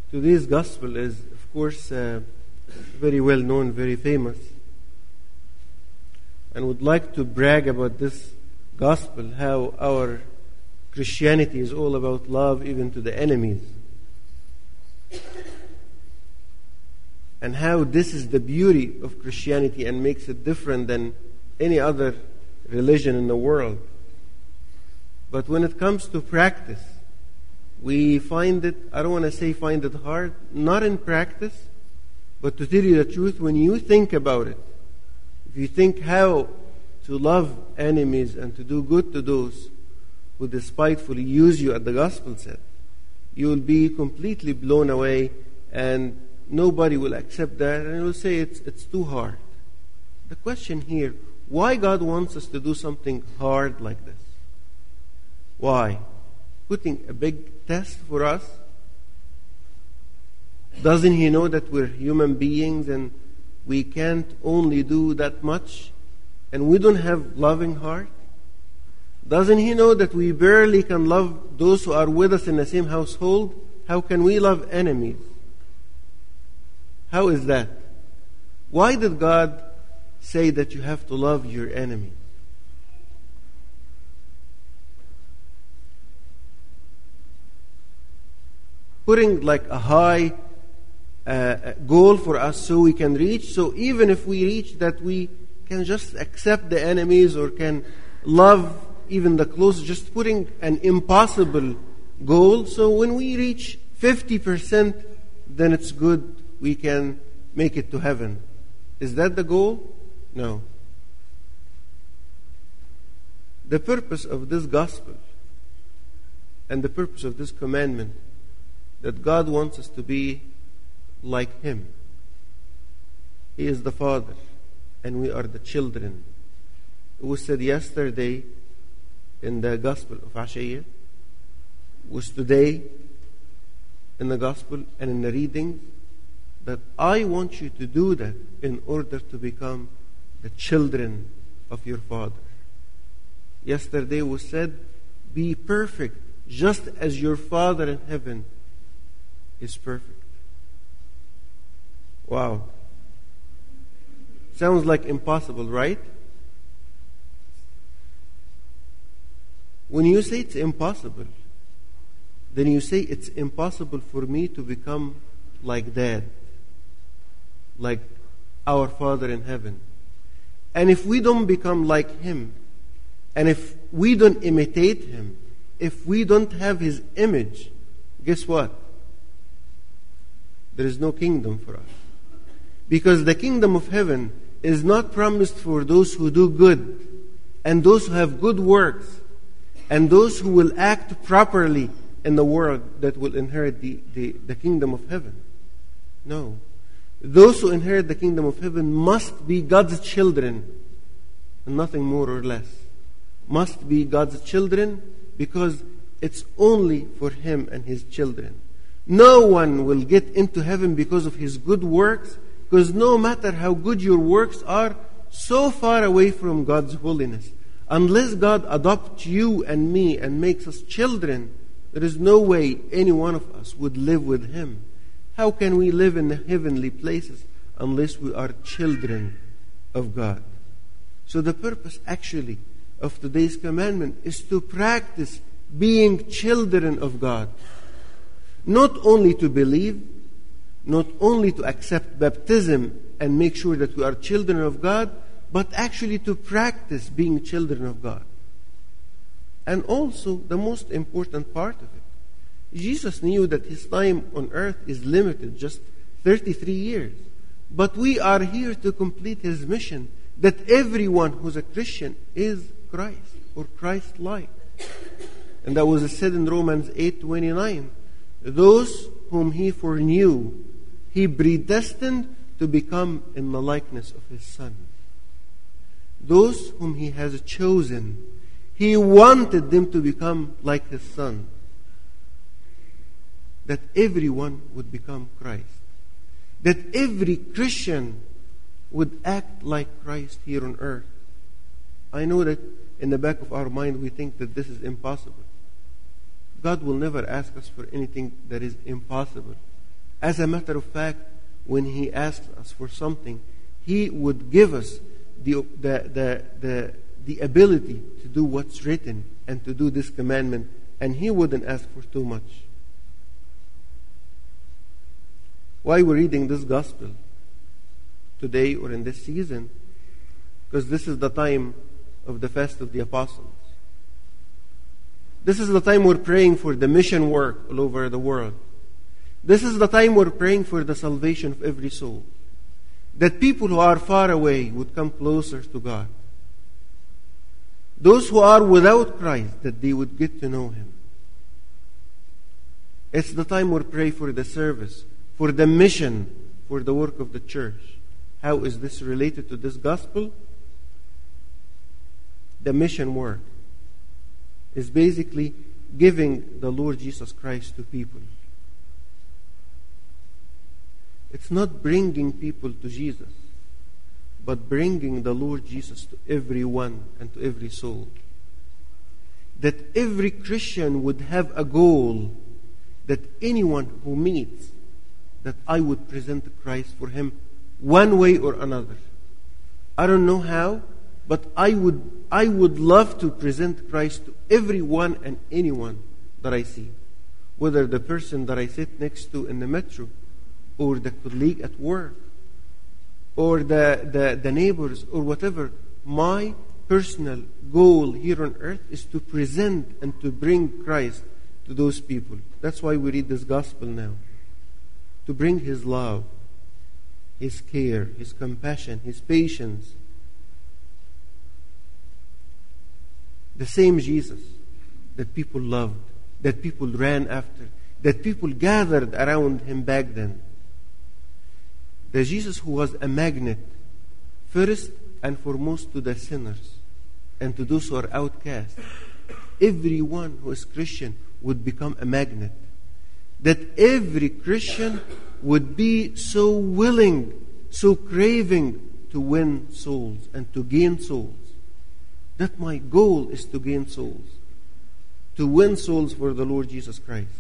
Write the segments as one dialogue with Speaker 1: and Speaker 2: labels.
Speaker 1: Today's gospel is, of course, very well known, very famous. And would like to brag about this gospel, how our Christianity is all about love even to the enemies. And how this is the beauty of Christianity and makes it different than any other religion in the world. But when it comes to practice, we find it, I don't want to say find it hard, not in practice, but to tell you the truth, when you think about it, if you think how to love enemies and to do good to those who despitefully use you, as the gospel said, you will be completely blown away, and nobody will accept that, and will say it's too hard. The question here, why God wants us to do something hard like this? Why? Putting a big test for us? Doesn't He know that we're human beings and we can't only do that much, and we don't have loving heart? Doesn't He know that we barely can love those who are with us in the same household? How can we love enemies? How is that? Why did God say that you have to love your enemy? Putting like a high goal for us so we can reach, so even if we reach that, we can just accept the enemies or can love even the close, just putting an impossible goal. So when we reach 50%, then it's good, we can make it to heaven. Is that the goal? No. The purpose of this gospel and the purpose of this commandment, that God wants us to be like Him. He is the Father, and we are the children. It was said yesterday in the Gospel of Ashaya, was today in the Gospel and in the readings, that I want you to do that in order to become the children of your Father. Yesterday was said, be perfect, just as your Father in heaven is perfect. Wow. Sounds like impossible, right? When you say it's impossible, then you say it's impossible for me to become like Dad, like our Father in heaven. And if we don't become like Him, and if we don't imitate Him, if we don't have His image, guess what? There is no kingdom for us. Because the kingdom of heaven is not promised for those who do good, and those who have good works, and those who will act properly in the world that will inherit the kingdom of heaven. No. Those who inherit the kingdom of heaven must be God's children, and nothing more or less. Must be God's children, because it's only for Him and His children. No one will get into heaven because of his good works, because no matter how good your works are, so far away from God's holiness. Unless God adopts you and me and makes us children, there is no way any one of us would live with Him. How can we live in the heavenly places unless we are children of God? So the purpose actually of today's commandment is to practice being children of God. Not only to believe, not only to accept baptism and make sure that we are children of God, but actually to practice being children of God. And also, the most important part of it, Jesus knew that His time on earth is limited, just 33 years. But we are here to complete His mission, that everyone who's a Christian is Christ or Christ-like. And that was said in Romans 8:29. Those whom He foreknew, He predestined to become in the likeness of His Son. Those whom He has chosen, He wanted them to become like His Son. That everyone would become Christ. That every Christian would act like Christ here on earth. I know that in the back of our mind we think that this is impossible. God will never ask us for anything that is impossible. As a matter of fact, when He asks us for something, He would give us the ability to do what's written and to do this commandment, and He wouldn't ask for too much. Why we're reading this gospel today or in this season? Because this is the time of the Fast of the Apostles. This is the time we're praying for the mission work all over the world. This is the time we're praying for the salvation of every soul. That people who are far away would come closer to God. Those who are without Christ, that they would get to know Him. It's the time we pray for the service, for the mission, for the work of the church. How is this related to this gospel? The mission work is basically giving the Lord Jesus Christ to people. It's not bringing people to Jesus, but bringing the Lord Jesus to everyone and to every soul. That every Christian would have a goal, that anyone who meets, that I would present Christ for him one way or another. I don't know how, but I would love to present Christ to everyone and anyone that I see. Whether the person that I sit next to in the metro, or the colleague at work, or the neighbors, or whatever. My personal goal here on earth is to present and to bring Christ to those people. That's why we read this gospel now. To bring His love, His care, His compassion, His patience. The same Jesus that people loved, that people ran after, that people gathered around Him back then. The Jesus who was a magnet, first and foremost to the sinners and to those who are outcast. Everyone who is Christian would become a magnet. That every Christian would be so willing, so craving to win souls and to gain souls. That my goal is to gain souls, to win souls for the Lord Jesus Christ.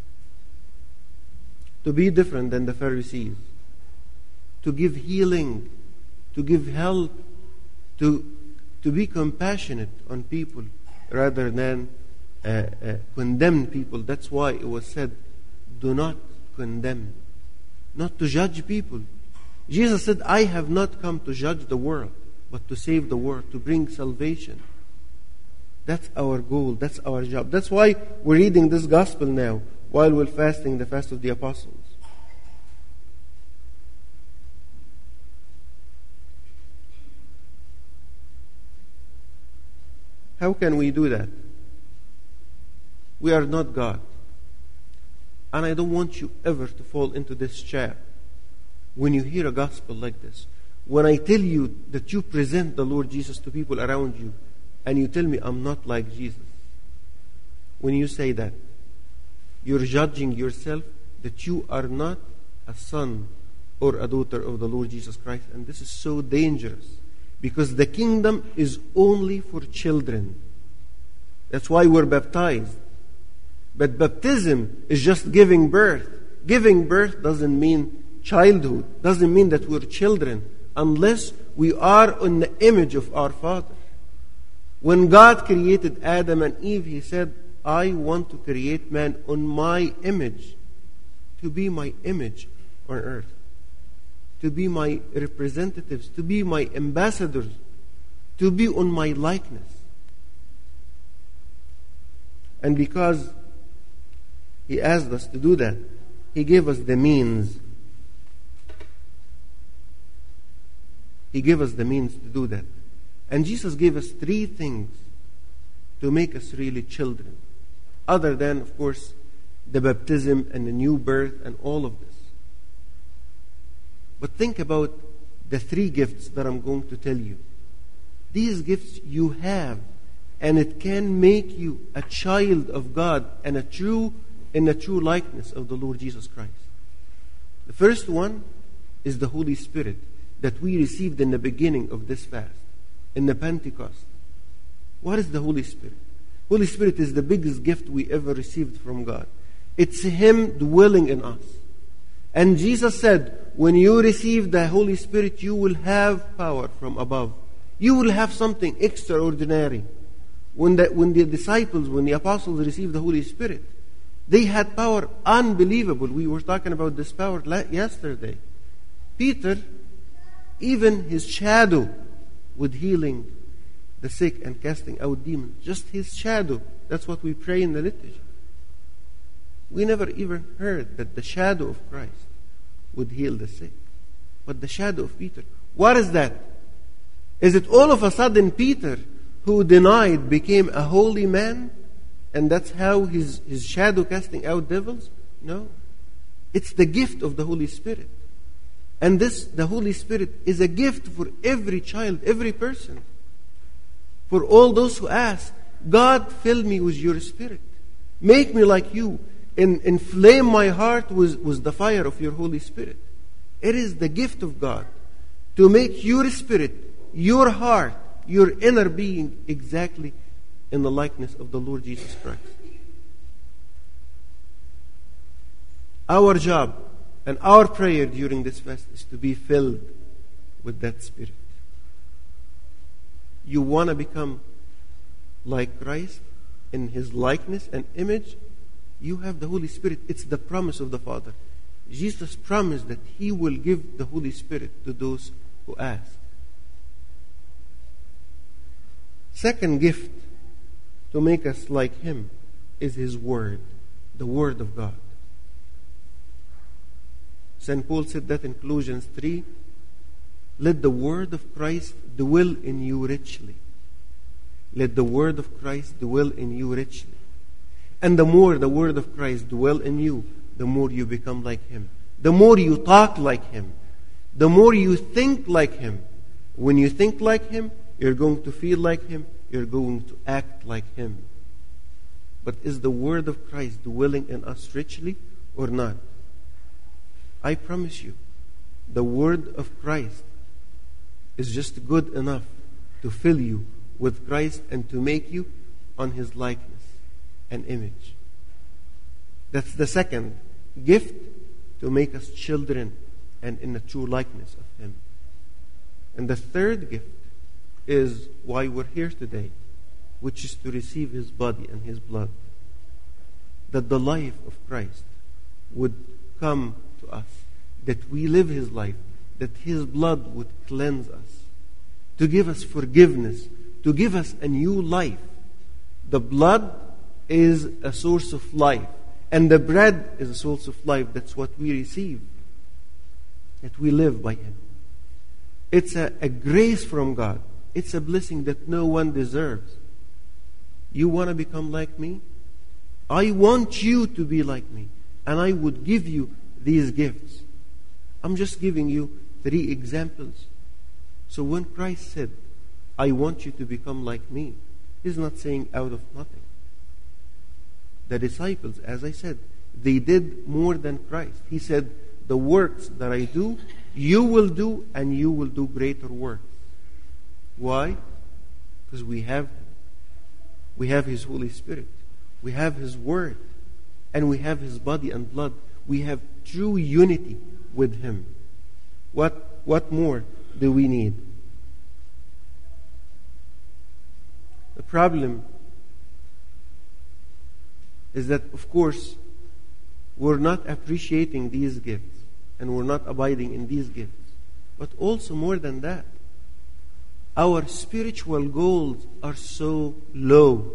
Speaker 1: To be different than the Pharisees. To give healing, to give help, to be compassionate on people rather than condemn people. That's why it was said, do not condemn, not to judge people. Jesus said, I have not come to judge the world, but to save the world, to bring salvation. That's our goal, that's our job. That's why we're reading this gospel now while we're fasting the Fast of the Apostles. How can we do that? We are not God. And I don't want you ever to fall into this trap. When you hear a gospel like this, when I tell you that you present the Lord Jesus to people around you, and you tell me I'm not like Jesus. When you say that, you're judging yourself that you are not a son or a daughter of the Lord Jesus Christ. And this is so dangerous. Because the kingdom is only for children. That's why we're baptized. But baptism is just giving birth. Giving birth doesn't mean childhood. Doesn't mean that we're children. Unless we are in the image of our Father. When God created Adam and Eve, He said, I want to create man on my image. To be my image on earth. To be my representatives, to be my ambassadors, to be on my likeness. And because He asked us to do that, He gave us the means. He gave us the means to do that. And Jesus gave us 3 things to make us really children. Other than, of course, the baptism and the new birth and all of this. But think about the 3 gifts that I'm going to tell you. These gifts you have, and it can make you a child of God and in a true likeness of the Lord Jesus Christ. The first one is the Holy Spirit that we received in the beginning of this fast, in the Pentecost. What is the Holy Spirit? Holy Spirit is the biggest gift we ever received from God. It's Him dwelling in us. And Jesus said, when you receive the Holy Spirit, you will have power from above. You will have something extraordinary. When the disciples, when the apostles received the Holy Spirit, they had power unbelievable. We were talking about this power yesterday. Peter, even his shadow with healing the sick and casting out demons. Just his shadow. That's what we pray in the liturgy. We never even heard that the shadow of Christ would heal the sick. But the shadow of Peter. What is that? Is it all of a sudden Peter, who denied, became a holy man? And that's how his shadow casting out devils? No. It's the gift of the Holy Spirit. And the Holy Spirit is a gift for every child, every person. For all those who ask, God, fill me with your Spirit. Make me like you. Inflame my heart with the fire of your Holy Spirit. It is the gift of God to make your spirit, your heart, your inner being exactly in the likeness of the Lord Jesus Christ. Our job and our prayer during this fast is to be filled with that Spirit. You want to become like Christ in His likeness and image? You have the Holy Spirit. It's the promise of the Father. Jesus promised that He will give the Holy Spirit to those who ask. Second gift to make us like Him is His Word, the Word of God. St. Paul said that in Colossians 3, let the Word of Christ dwell in you richly. Let the Word of Christ dwell in you richly. And the more the Word of Christ dwell in you, the more you become like Him. The more you talk like Him. The more you think like Him. When you think like Him, you're going to feel like Him. You're going to act like Him. But is the Word of Christ dwelling in us richly or not? I promise you, the Word of Christ is just good enough to fill you with Christ and to make you on His likeness and image. That's the second gift, to make us children and in the true likeness of Him. And the third gift is why we're here today, which is to receive His body and His blood. That the life of Christ would come to us, that we live His life, that His blood would cleanse us, to give us forgiveness, to give us a new life. The blood is a source of life, and the bread is a source of life. That's what we receive, that we live by Him. It's a grace from God. It's a blessing that no one deserves. You want to become like me? I want you to be like me, and I would give you these gifts. I'm just giving you 3 examples. So when Christ said, I want you to become like me, He's not saying out of nothing. The disciples, as I said, they did more than Christ. He said, the works that I do, you will do, and you will do greater works. Why? Because we have Him. We have His Holy Spirit. We have His Word. And we have His body and blood. We have true unity with Him. What more do we need? The problem is that, of course, we're not appreciating these gifts and we're not abiding in these gifts. But also more than that, our spiritual goals are so low.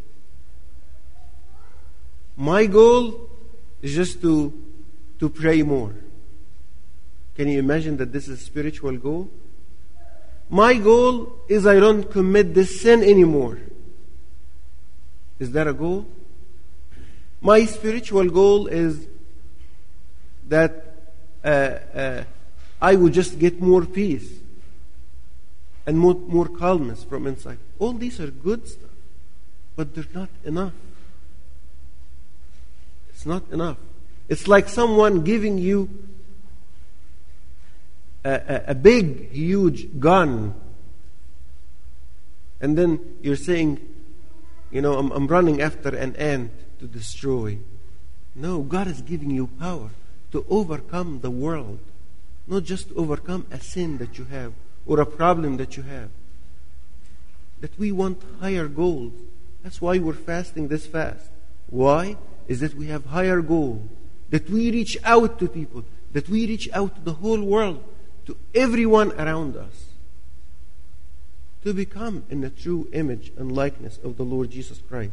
Speaker 1: My goal is just to pray more. Can you imagine that this is a spiritual goal? My goal is I don't commit this sin anymore. Is that a goal? My spiritual goal is that I would just get more peace and more calmness from inside. All these are good stuff, but they're not enough. It's not enough. It's like someone giving you a big, huge gun, and then you're saying, I'm running after an ant to destroy. No, God is giving you power to overcome the world, not just to overcome a sin that you have or a problem that you have. That we want higher goals. That's why we're fasting this fast. Why? Is that we have higher goals. That we reach out to people. That we reach out to the whole world, to everyone around us, to become in the true image and likeness of the Lord Jesus Christ.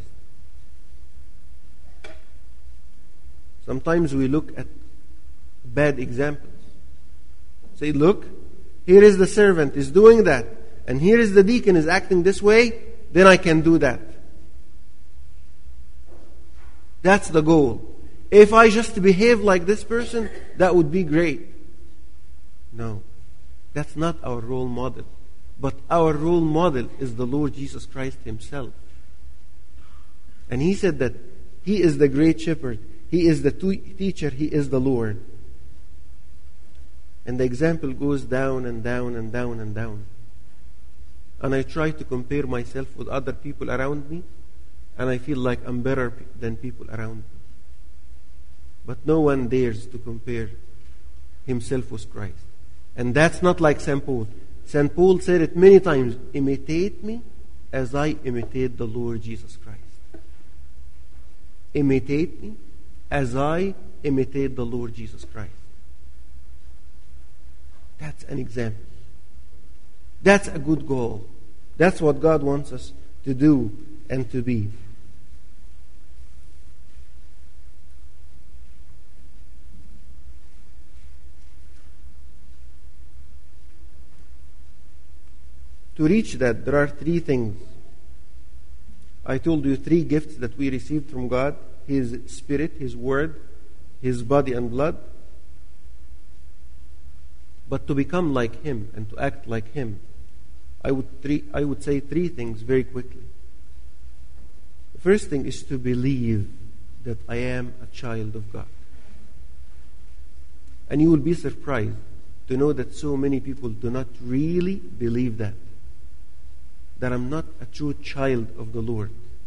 Speaker 1: Sometimes we look at bad examples. Say, look, here is the servant is doing that, and here is the deacon is acting this way, then I can do that. That's the goal. If I just behave like this person, that would be great. No, that's not our role model. But our role model is the Lord Jesus Christ Himself. And He said that He is the great shepherd. He is the teacher. He is the Lord. And the example goes down and down and down and down. And I try to compare myself with other people around me, and I feel like I'm better than people around me. But no one dares to compare himself with Christ. And that's not like St. Paul. St. Paul said it many times, imitate me as I imitate the Lord Jesus Christ. Imitate me as I imitate the Lord Jesus Christ. That's an example. That's a good goal. That's what God wants us to do and to be. To reach that, there are three things. I told you three gifts that we received from God: His Spirit, His Word, His body and blood. But to become like Him and to act like Him, I would say three things very quickly. The first thing is to believe that I am a child of God. And you will be surprised to know that so many people do not really believe that I'm not a true child of the Lord.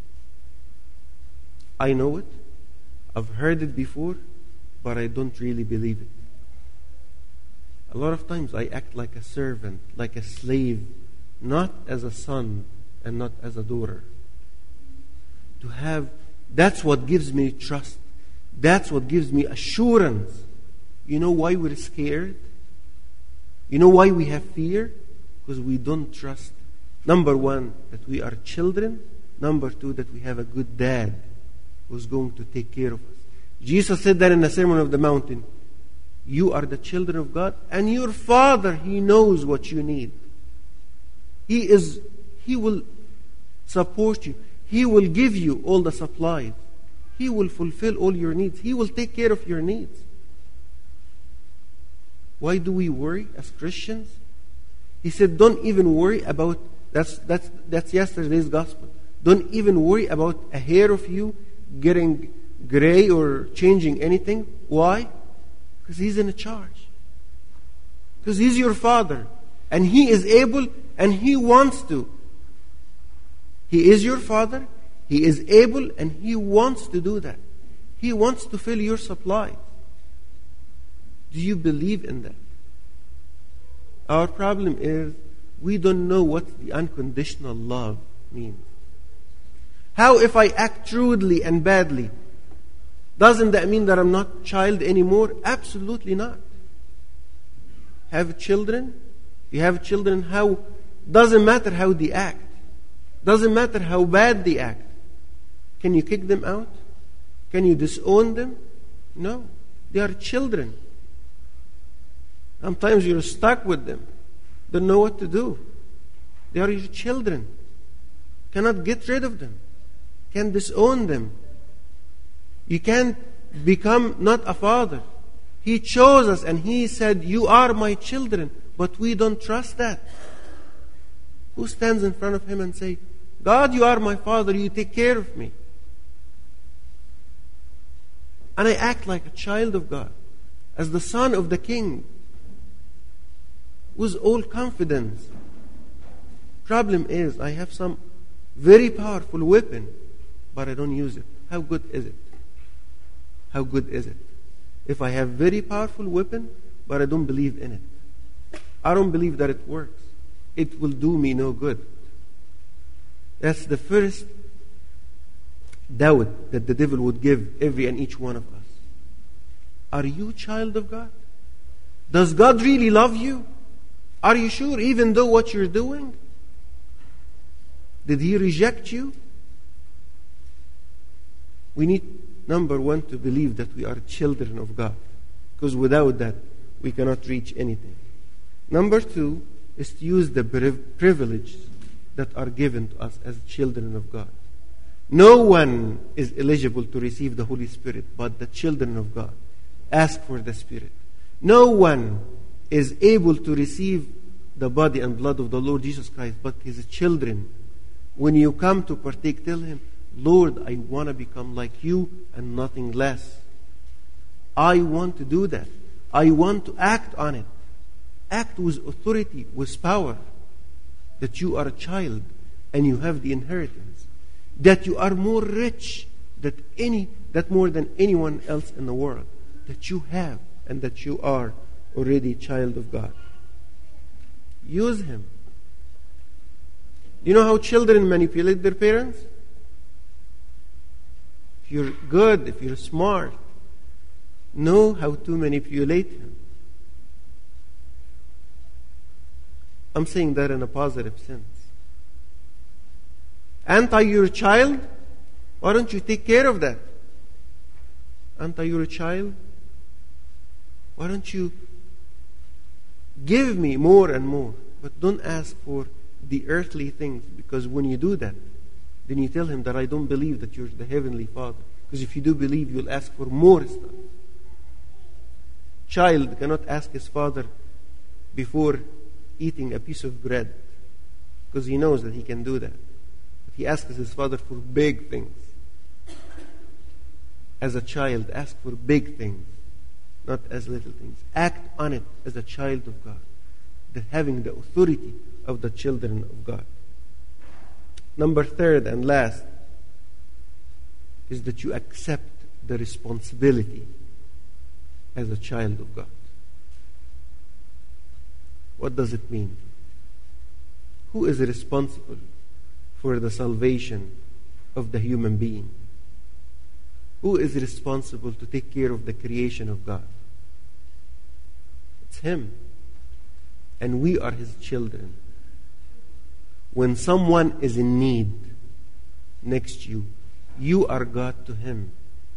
Speaker 1: I know it. I've heard it before, but I don't really believe it. A lot of times I act like a servant, like a slave, not as a son and not as a daughter. That's what gives me trust. That's what gives me assurance. You know why we're scared? You know why we have fear? Because we don't trust. Number one, that we are children. Number two, that we have a good dad who's going to take care of us. Jesus said that in the Sermon on the Mountain. You are the children of God, and your Father, He knows what you need. He will support you. He will give you all the supplies. He will fulfill all your needs. He will take care of your needs. Why do we worry as Christians? He said, don't even worry about, that's yesterday's gospel. Don't even worry about a hair of you getting gray or changing anything. Why? Because He's in charge. Because He's your Father. And He is able and He wants to. He is your Father. He is able and He wants to do that. He wants to fill your supply. Do you believe in that? Our problem is we don't know what the unconditional love means. How if I act rudely and badly? Doesn't that mean that I'm not child anymore? Absolutely not. Have children? You have children, doesn't matter how they act. Doesn't matter how bad they act. Can you kick them out? Can you disown them? No. They are children. Sometimes you're stuck with them. Don't know what to do. They are your children. Cannot get rid of them. Can't disown them. You can't become not a father. He chose us and He said, you are my children. But we don't trust that. Who stands in front of Him and say, God, you are my Father, you take care of me. And I act like a child of God, as the son of the King, with all confidence. Problem is, I have some very powerful weapon, but I don't use it. How good is it? How good is it? if I have very powerful weapon, but I don't believe in it. I don't believe that it works. It will do me no good. That's the first doubt that the devil would give every and each one of us. Are you a child of God? Does God really love you? Are you sure, even though what you're doing? Did He reject you? We need, number one, to believe that we are children of God. Because without that, we cannot reach anything. Number two is to use the privileges that are given to us as children of God. No one is eligible to receive the Holy Spirit but the children of God. Ask for the Spirit. No one is able to receive the body and blood of the Lord Jesus Christ but His children. When you come to partake, tell Him, Lord, I want to become like You and nothing less. I want to do that. I want to act on it. Act with authority, with power. That you are a child and you have the inheritance. That you are more rich that more than anyone else in the world. That you have and that you are already a child of God. Use Him. You know how children manipulate their parents? If you're good, if you're smart, know how to manipulate him. I'm saying that in a positive sense. Aren't I your child? Why don't you take care of that? Aren't I your child? Why don't you give me more and more? But don't ask for the earthly things, because when you do that, then you tell Him that I don't believe that you're the Heavenly Father. Because if you do believe, you'll ask for more stuff. Child cannot ask his father before eating a piece of bread, because he knows that he can do that. But he asks his father for big things. As a child, ask for big things, not as little things. Act on it as a child of God, having the authority of the children of God. Number third and last is that you accept the responsibility as a child of God. What does it mean? Who is responsible for the salvation of the human being? Who is responsible to take care of the creation of God? It's Him. And we are His children. When someone is in need next to you, you are God to him.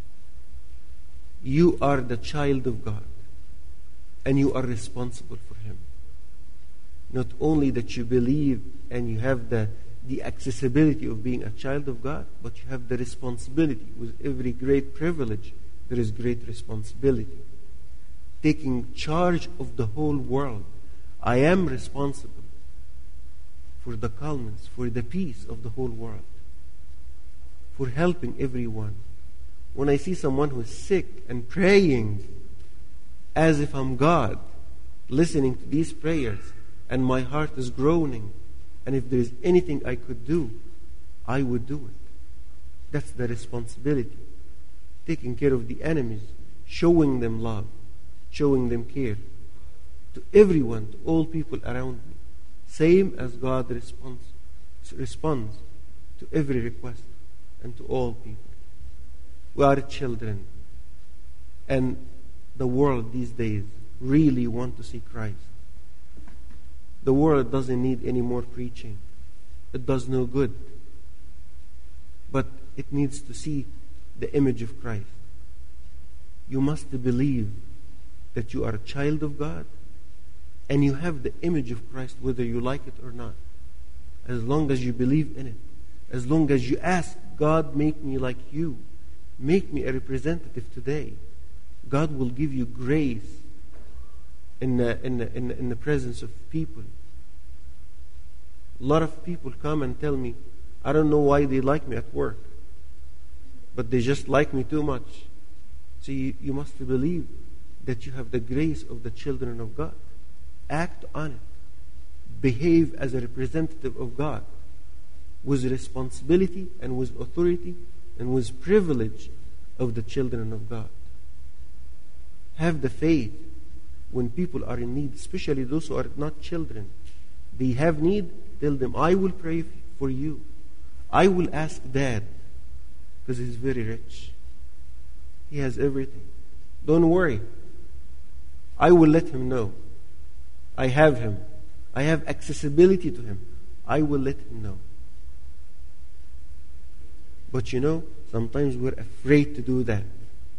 Speaker 1: You are the child of God. And you are responsible for him. Not only that you believe and you have the accessibility of being a child of God, but you have the responsibility. With every great privilege, there is great responsibility. Taking charge of the whole world. I am responsible for the calmness, for the peace of the whole world, for helping everyone. When I see someone who is sick and praying as if I'm God, listening to these prayers, and my heart is groaning, and if there is anything I could do, I would do it. That's the responsibility. Taking care of the enemies, showing them love, showing them care. To everyone, to all people around me. Same as God responds to every request and to all people. We are children. And the world these days really want to see Christ. The world doesn't need any more preaching. It does no good. But it needs to see the image of Christ. You must believe that you are a child of God and you have the image of Christ whether you like it or not. As long as you believe in it. As long as you ask, God, make me like you. Make me a representative today. God will give you grace in the presence of people. A lot of people come and tell me, I don't know why they like me at work, but they just like me too much. So you must believe that you have the grace of the children of God. Act on it. Behave as a representative of God with responsibility and with authority and with privilege of the children of God. Have the faith when people are in need, especially those who are not children. They have need, tell them, I will pray for you. I will ask Dad, because he's very rich. He has everything. Don't worry. I will let him know. I have him. I have accessibility to him. I will let him know. But sometimes we're afraid to do that.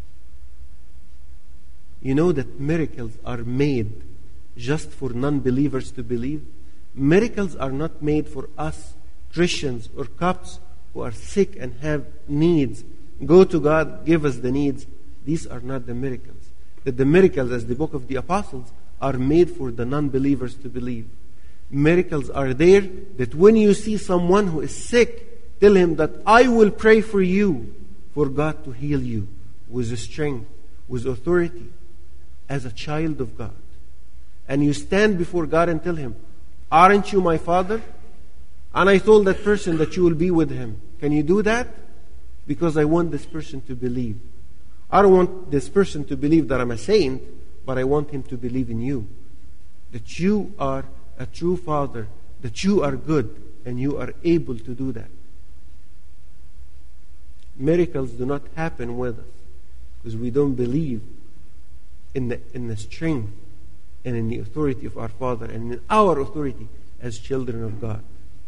Speaker 1: You know that miracles are made just for non-believers to believe? Miracles are not made for us, Christians or Copts, who are sick and have needs. Go to God, give us the needs. These are not the miracles. That the miracles, as the book of the Apostles, are made for the non-believers to believe. Miracles are there that when you see someone who is sick, tell him that I will pray for you, for God to heal you with strength, with authority, as a child of God. And you stand before God and tell him, aren't you my Father? And I told that person that you will be with him. Can you do that? Because I want this person to believe. I don't want this person to believe that I'm a saint, but I want him to believe in you. That you are a true Father, that you are good, and you are able to do that. Miracles do not happen with us because we don't believe in the strength and in the authority of our Father and in our authority as children of God.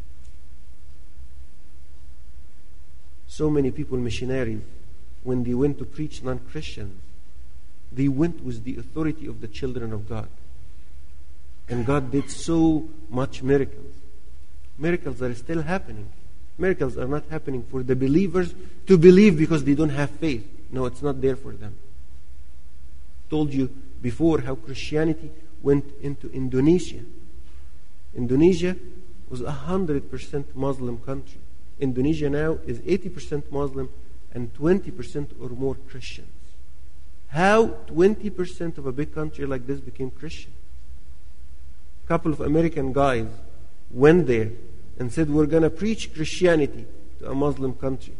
Speaker 1: So many people, missionaries, when they went to preach non-Christians, they went with the authority of the children of God. And God did so much miracles. Miracles are still happening. Miracles are not happening for the believers to believe because they don't have faith. No, it's not there for them. Told you before how Christianity went into Indonesia. Indonesia was 100% Muslim country. Indonesia now is 80% Muslim and 20% or more Christians. How 20% of a big country like this became Christian? A couple of American guys went there and said, we're going to preach Christianity to a Muslim country.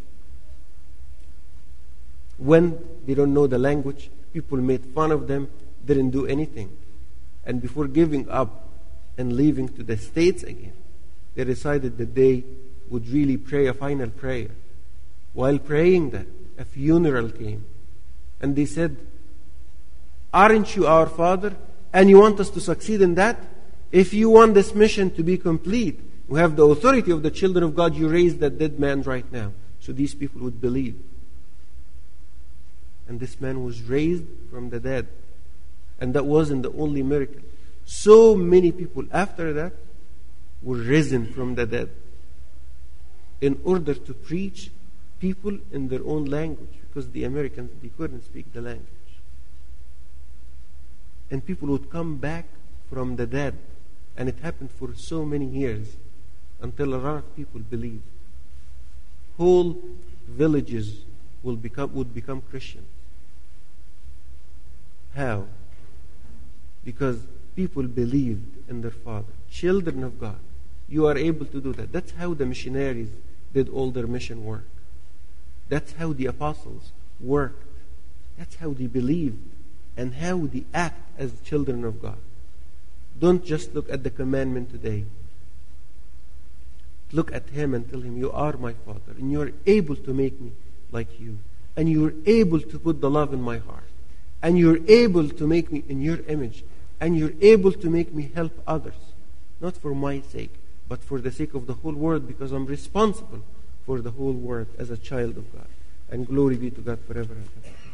Speaker 1: When they don't know the language, people made fun of them, didn't do anything. And before giving up and leaving to the States again, they decided that they would really pray a final prayer. While praying that, a funeral came. And they said, aren't you our Father? And you want us to succeed in that? If you want this mission to be complete, we have the authority of the children of God, you raise that dead man right now. So these people would believe. And this man was raised from the dead. And that wasn't the only miracle. So many people after that were risen from the dead in order to preach people in their own language, because the Americans, they couldn't speak the language. And people would come back from the dead. And it happened for so many years until a lot of people believed. Whole villages would become Christians. How? Because people believed in their Father. Children of God. You are able to do that. That's how the missionaries did all their mission work. That's how the apostles worked. That's how they believed and how they act as children of God. Don't just look at the commandment today. Look at him and tell him, you are my Father, and you are able to make me like you. And you are able to put the love in my heart. And you are able to make me in your image. And you are able to make me help others. Not for my sake, but for the sake of the whole world, because I'm responsible for the whole world as a child of God. And glory be to God forever and ever.